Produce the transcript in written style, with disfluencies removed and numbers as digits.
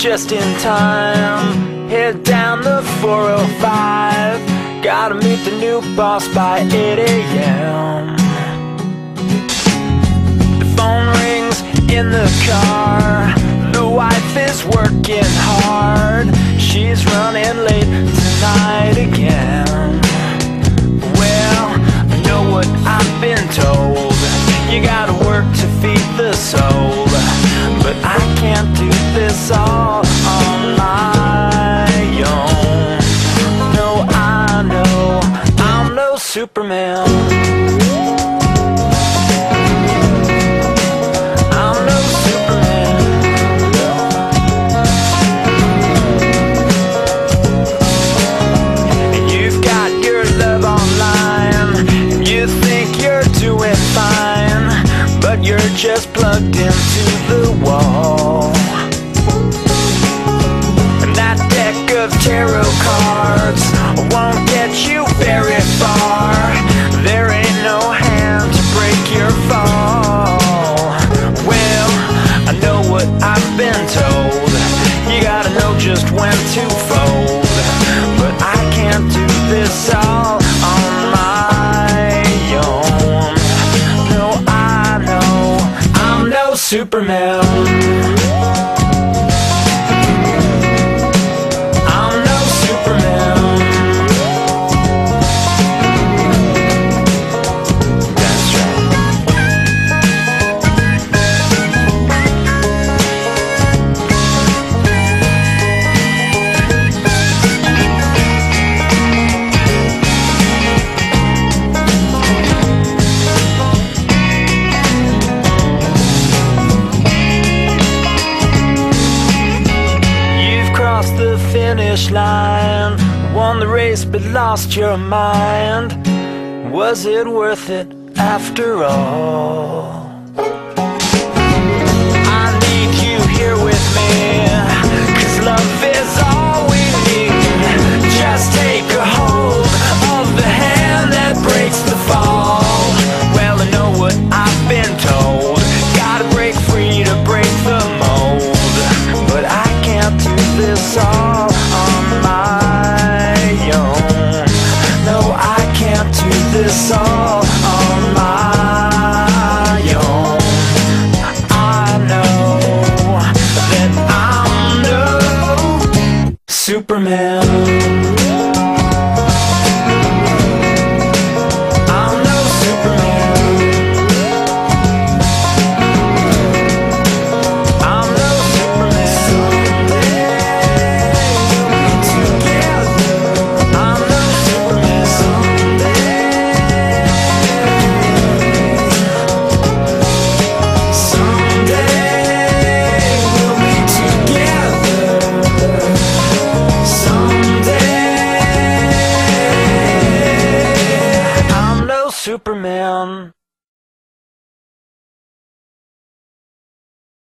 just in time. Head down the 405. Gotta meet the new boss by 8 a.m. The phone rings in the car. The wife is working hard. She's running late tonight again. Well, I know what I've been told. You gotta work to feed the soul. But I can't do this all on my own. No, I know I'm no Superman. I'm no Superman. You've got your love online, and you think you're doing fine, but you're just plugged into the wall. And that deck of tarot cards won't get you very far. There ain't no hand to break your fall. Well, I know what I've been told. You gotta know just when to fold. But I can't do this all on my own. No, I know I'm no Superman. I'm no Superman. That's right. You've crossed the finish line, won the race but lost your mind. Was it worth it after all? I need you here with me, 'cause love is all we need. Just take a hold of the hand that breaks the fall. Well, I know what I've been told. Gotta break free to break the mold. But I can't do this all